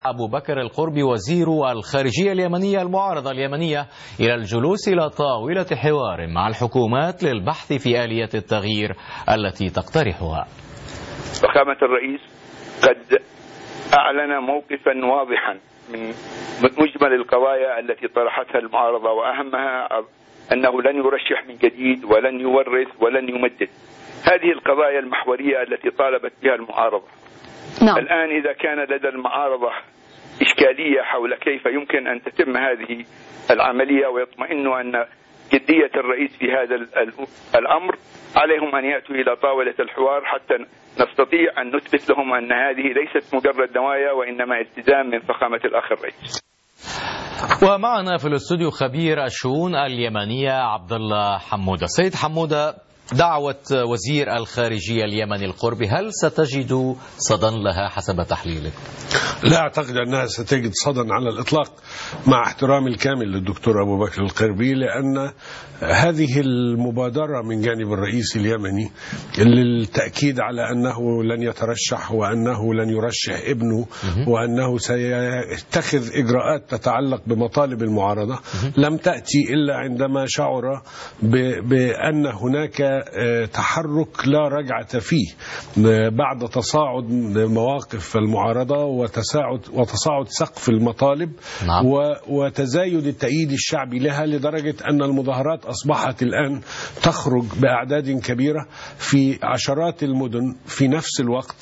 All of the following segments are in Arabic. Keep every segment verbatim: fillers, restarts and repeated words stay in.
أبو بكر القربي وزير الخارجية اليمنية المعارضة اليمنية إلى الجلوس إلى طاولة حوار مع الحكومات للبحث في آلية التغيير التي تقترحها. فخامة الرئيس قد أعلن موقفا واضحا من مجمل القضايا التي طرحتها المعارضة، وأهمها أنه لن يرشح من جديد ولن يورث ولن يمدد. هذه القضايا المحورية التي طالبت بها المعارضة. نعم. الآن إذا كان لدى المعارضة إشكالية حول كيف يمكن أن تتم هذه العملية ويطمئنوا أن جدية الرئيس في هذا الأمر، عليهم أن يأتوا إلى طاولة الحوار حتى نستطيع أن نثبت لهم أن هذه ليست مجرد نوايا وإنما التزام من فخامة الأخ الرئيس. ومعنا في الاستوديو خبير الشؤون اليمنية عبد الله حمودة. سيد حمودة، دعوة وزير الخارجية اليمني القربي هل ستجد صدى لها حسب تحليلك؟ لا أعتقد أنها ستجد صدى على الإطلاق، مع احترامي الكامل للدكتور أبو بكر القربي، لأن هذه المبادرة من جانب الرئيس اليمني للتأكيد على أنه لن يترشح وأنه لن يرشح ابنه وأنه سيتخذ إجراءات تتعلق بمطالب المعارضة لم تأتي إلا عندما شعر بأن هناك تحرك لا رجعة فيه بعد تصاعد مواقف المعارضة وتصاعد وتصاعد سقف المطالب. نعم. وتزايد التأييد الشعبي لها لدرجة أن المظاهرات أصبحت الآن تخرج بأعداد كبيرة في عشرات المدن في نفس الوقت.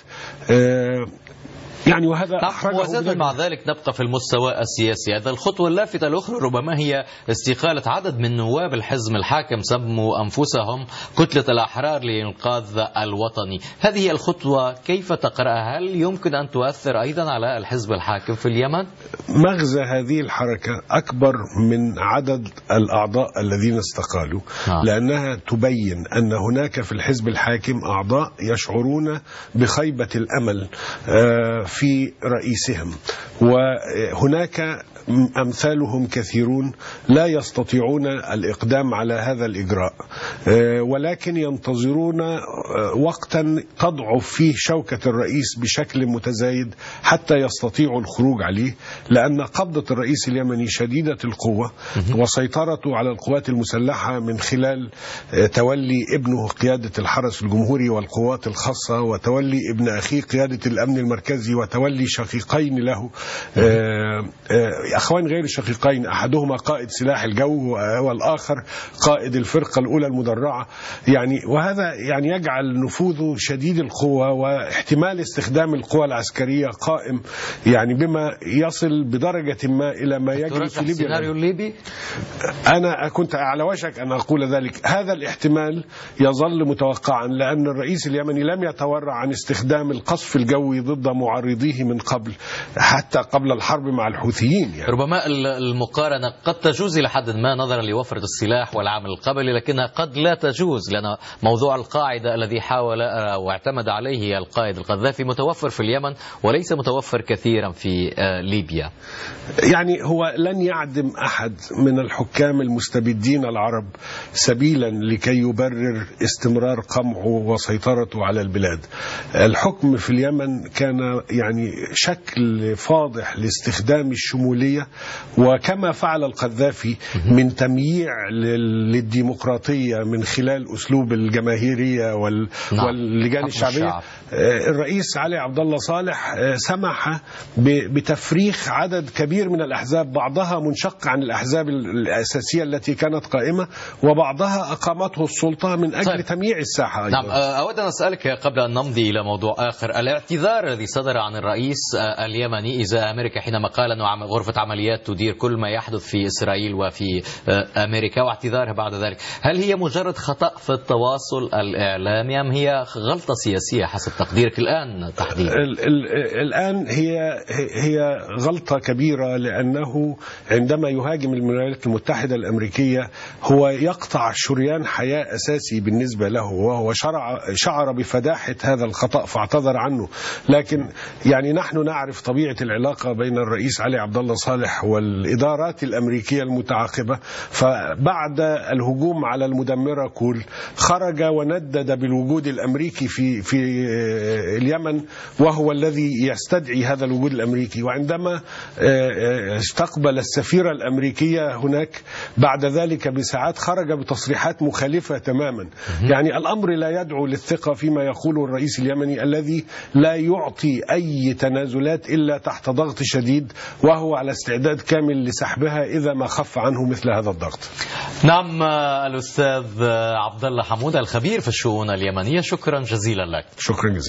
يعني وهذا وزاد مع ذلك نبقى في المستوى السياسي. هذا الخطوة اللافتة الأخرى ربما هي استقالة عدد من نواب الحزب الحاكم سموا أنفسهم كتلة الأحرار لإنقاذ الوطني. هذه الخطوة كيف تقرأها؟ هل يمكن أن تؤثر أيضا على الحزب الحاكم في اليمن؟ مغزى هذه الحركة أكبر من عدد الأعضاء الذين استقالوا. آه. لأنها تبين أن هناك في الحزب الحاكم أعضاء يشعرون بخيبة الأمل في رئيسهم، وهناك أمثالهم كثيرون لا يستطيعون الإقدام على هذا الإجراء، ولكن ينتظرون وقتا تضعف فيه شوكة الرئيس بشكل متزايد حتى يستطيعوا الخروج عليه، لأن قبضة الرئيس اليمني شديدة القوة وسيطرته على القوات المسلحة من خلال تولي ابنه قيادة الحرس الجمهوري والقوات الخاصة، وتولي ابن أخيه قيادة الأمن المركزي، وتولي شقيقين له أخوان غير شقيقين، أحدهما قائد سلاح الجو والآخر قائد الفرقة الأولى المدرعة. يعني وهذا يعني يجعل نفوذه شديد القوة واحتمال استخدام القوى العسكرية قائم، يعني بما يصل بدرجة ما إلى ما يجري في ليبيا. السيناريو الليبي أنا كنت على وشك أن أقول ذلك. هذا الاحتمال يظل متوقعا، لأن الرئيس اليمني لم يتورع عن استخدام القصف الجوي ضد معارضيه من قبل، حتى قبل الحرب مع الحوثيين. يعني ربما المقارنة قد تجوز إلى حد ما نظرا لوفرة السلاح والعمل القبلي، لكنها قد لا تجوز لأن موضوع القاعدة الذي حاول واعتمد عليه القائد القذافي متوفر في اليمن وليس متوفر كثيرا في ليبيا. يعني هو لن يعدم أحد من الحكام المستبدين العرب سبيلا لكي يبرر استمرار قمعه وسيطرته على البلاد. الحكم في اليمن كان يعني شكل فاضح لاستخدام الشمولية، وكما فعل القذافي من تمييع للديمقراطية من خلال أسلوب الجماهيرية واللجان الشعبية. الرئيس علي عبد الله صالح سمح بتفريخ عدد كبير من الأحزاب، بعضها منشق عن الأحزاب الأساسية التي كانت قائمة، وبعضها أقامته السلطة من أجل طيب. تمييع الساحة أيضا. نعم، أود أن أسألك قبل أن نمضي إلى موضوع آخر، الاعتذار الذي صدر عن الرئيس اليمني إزاء أمريكا حينما قال أن غرفة عمليات تدير كل ما يحدث في إسرائيل وفي أمريكا، واعتذارها بعد ذلك، هل هي مجرد خطأ في التواصل الإعلامي أم هي غلطة سياسية حسب تقديرك الآن تحديدا؟ الآن هي هي غلطة كبيرة، لأنه عندما يهاجم الولايات المتحدة الأمريكية هو يقطع شريان حياة أساسي بالنسبة له، وهو شرع شعر بفداحة هذا الخطأ فاعتذر عنه. لكن يعني نحن نعرف طبيعة العلاقة بين الرئيس علي عبد الله صالح والإدارات الأمريكية المتعاقبة، فبعد الهجوم على المدمرة كول خرج وندد بالوجود الأمريكي في في اليمن، وهو الذي يستدعي هذا الوجود الأمريكي. وعندما استقبل السفيرة الأمريكية هناك بعد ذلك بساعات خرج بتصريحات مخالفة تماما. يعني الأمر لا يدعو للثقة فيما يقوله الرئيس اليمني الذي لا يعطي أي تنازلات إلا تحت ضغط شديد، وهو على استعداد كامل لسحبها إذا ما خف عنه مثل هذا الضغط. نعم، الأستاذ عبد الله حمودة الخبير في الشؤون اليمنية، شكرا جزيلا لك. شكرا جزيلا.